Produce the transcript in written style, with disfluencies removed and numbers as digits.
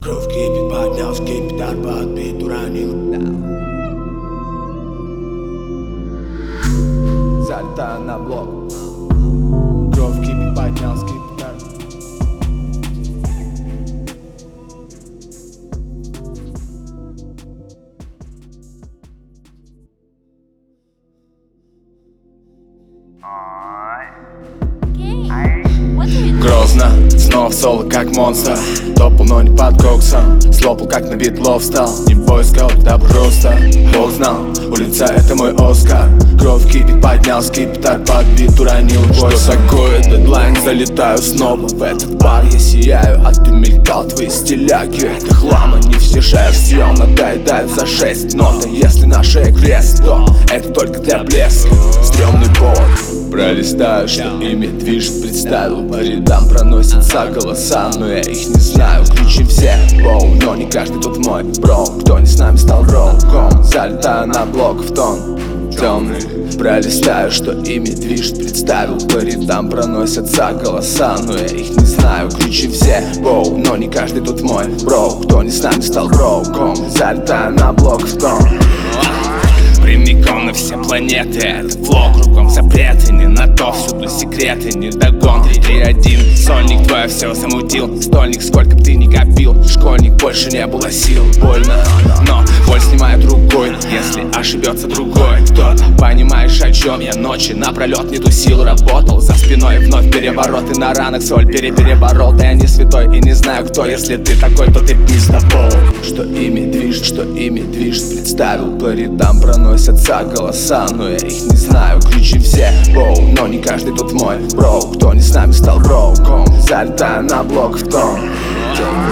Кровь кипит, поднялся кипятар, подбит, уронил. Залетаю на блок. Кровь кипит, поднялся кипятар. Грозно, снова в соло как монстр. Топал, но не под коксом. Слопал, как на битлов встал. Не бойскаут, да просто Бог знал, улица это мой Оскар. Кровь кипит, поднялся кипятар, подбит, уронил бой. Что такое дедлайн? Залетаю снова в этот бар, я сияю. А ты мелькал, твои стиляги, это хлама. Не все съем, надоедают за 6 нот. А если на шее крест, то это только для блеска. Стремный повод. Пролистаю, что ими движет, представил. По рядам проносятся голоса, но я их не знаю. Ключи все, боу, но не каждый тут мой бро. Кто не с нами стал роуком. Залетаю на блок в тон темный. Пролистаю, что ими движет, представил. По рядам проносятся голоса, но я их не знаю. Ключи все, боу, но не каждый тут мой бро. Кто не с нами стал роуком. Залетаю на блок в тон. Прямиком на все планеты, это флоу, кругом запреты. Не на то, всюду секреты, не догон. 3-1, сольник твой все замутил. Стольник, сколько б ты ни копил. Школьник, больше не было сил. Больно, но боль снимает рукой. Если ошибется другой кто-то. Понимаешь, о чем я ночи напролет не тусил. Работал за спиной, вновь перевороты. На ранах соль переборол. Да я не святой и не знаю кто. Если ты такой, то ты пиздобол. Что ими движет, представил. По рядам проносятся голоса, но я их не знаю. Ключи все, боу, но не каждый тут мой бро. Кто не с нами стал роуком. Залетаю на блок в тон.